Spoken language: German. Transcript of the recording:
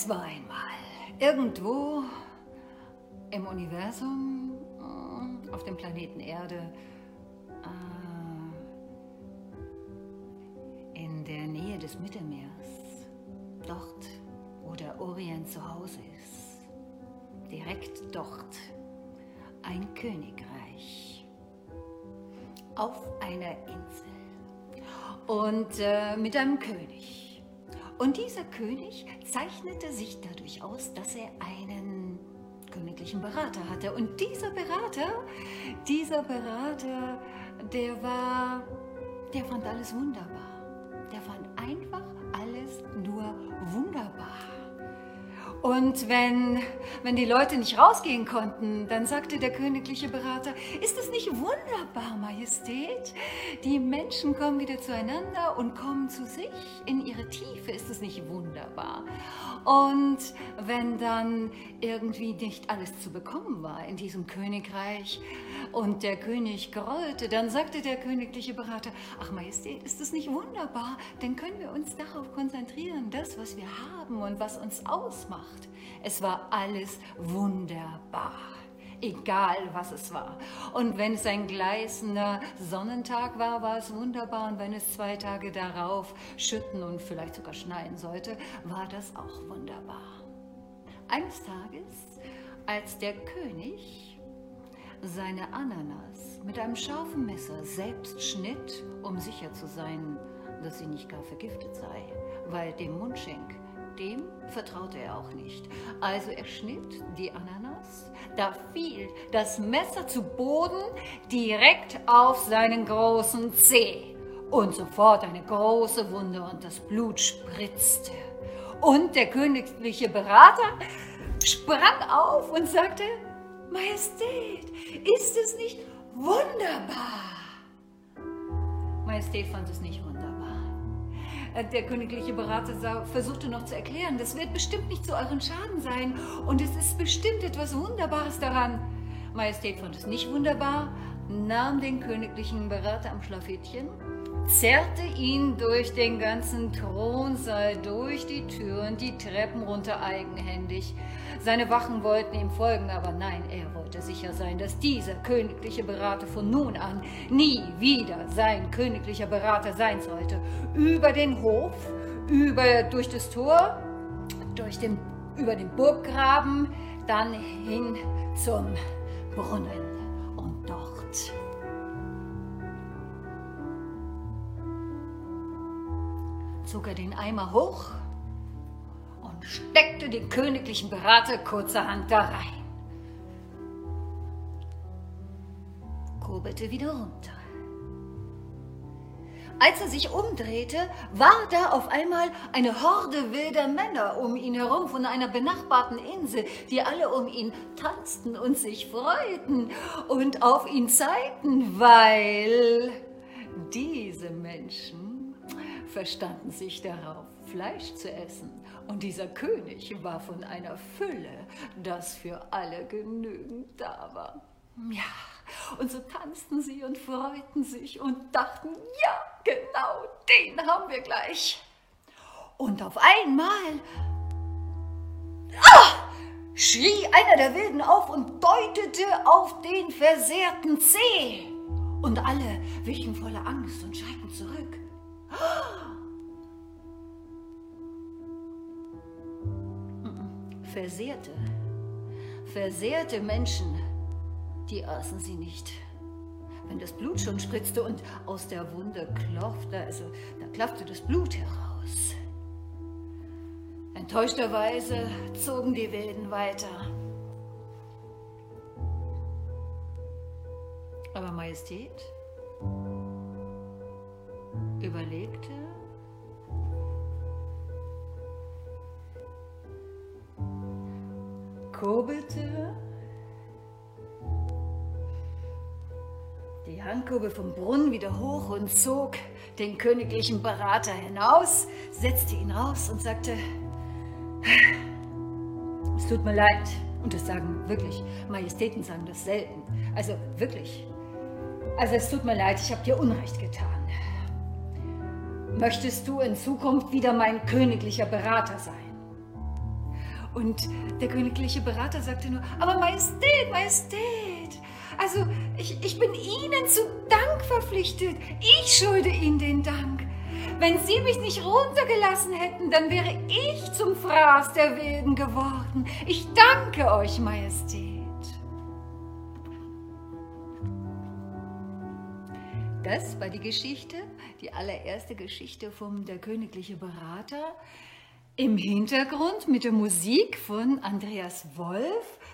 Es war einmal irgendwo im Universum, auf dem Planeten Erde, in der Nähe des Mittelmeers, dort, wo der Orient zu Hause ist, direkt dort, ein Königreich auf einer Insel und mit einem König. Und dieser König zeichnete sich dadurch aus, dass er einen königlichen Berater hatte. Und dieser Berater, der fand alles wunderbar. Der fand einfach alles nur wunderbar. Und wenn die Leute nicht rausgehen konnten, dann sagte der königliche Berater: Ist es nicht wunderbar, Majestät? Die Menschen kommen wieder zueinander und kommen zu sich in ihre Tiefe. Ist es nicht wunderbar? Und wenn dann irgendwie nicht alles zu bekommen war in diesem Königreich und der König grollte, dann sagte der königliche Berater: Ach Majestät, ist es nicht wunderbar? Dann können wir uns darauf konzentrieren, das, was wir haben und was uns ausmacht. Es war alles wunderbar, egal was es war. Und wenn es ein gleißender Sonnentag war, war es wunderbar. Und wenn es 2 Tage darauf schütten und vielleicht sogar schneien sollte, war das auch wunderbar. Eines Tages, als der König seine Ananas mit einem scharfen Messer selbst schnitt, um sicher zu sein, dass sie nicht gar vergiftet sei, weil dem Mundschenk, dem vertraute er auch nicht. Also er schnitt die Ananas, da fiel das Messer zu Boden direkt auf seinen großen Zeh. Und sofort eine große Wunde und das Blut spritzte. Und der königliche Berater sprang auf und sagte: Majestät, ist es nicht wunderbar? Majestät fand es nicht wunderbar. Der königliche Berater versuchte noch zu erklären: Das wird bestimmt nicht zu euren Schaden sein und es ist bestimmt etwas Wunderbares daran. Majestät fand es nicht wunderbar, nahm den königlichen Berater am Schlafittchen, zerrte ihn durch den ganzen Thronsaal, durch die Türen, die Treppen runter eigenhändig. Seine Wachen wollten ihm folgen, aber nein, er wollte sicher sein, dass dieser königliche Berater von nun an nie wieder sein königlicher Berater sein sollte. Über den Hof, durch das Tor, über den Burggraben, dann hin zum Brunnen und dort zog er den Eimer hoch und steckte den königlichen Berater kurzerhand da rein. Kurbelte wieder runter. Als er sich umdrehte, war da auf einmal eine Horde wilder Männer um ihn herum von einer benachbarten Insel, die alle um ihn tanzten und sich freuten und auf ihn zeigten, weil diese Menschen verstanden sich darauf, Fleisch zu essen. Und dieser König war von einer Fülle, dass für alle genügend da war. Ja, und so tanzten sie und freuten sich und dachten: Ja, genau, den haben wir gleich. Und auf einmal schrie einer der Wilden auf und deutete auf den versehrten Zeh. Und alle wichen voller Angst und schrecken zurück. Versehrte Menschen, die aßen sie nicht. Wenn das Blut schon spritzte und aus der Wunde klopfte, da klaffte das Blut heraus. Enttäuschterweise zogen die Wilden weiter. Aber Majestät überlegte, kurbelte die Handkurbel vom Brunnen wieder hoch und zog den königlichen Berater hinaus, setzte ihn raus und sagte: Es tut mir leid. Und das sagen wirklich, Majestäten sagen das selten. Also wirklich. Also es tut mir leid, ich habe dir Unrecht getan. Möchtest du in Zukunft wieder mein königlicher Berater sein? Und der königliche Berater sagte nur, aber Majestät, Majestät, also ich bin Ihnen zu Dank verpflichtet. Ich schulde Ihnen den Dank. Wenn Sie mich nicht runtergelassen hätten, dann wäre ich zum Fraß der Wilden geworden. Ich danke euch, Majestät. Das war die Geschichte, die allererste Geschichte vom Der königliche Berater. Im Hintergrund mit der Musik von Andreas Wolf.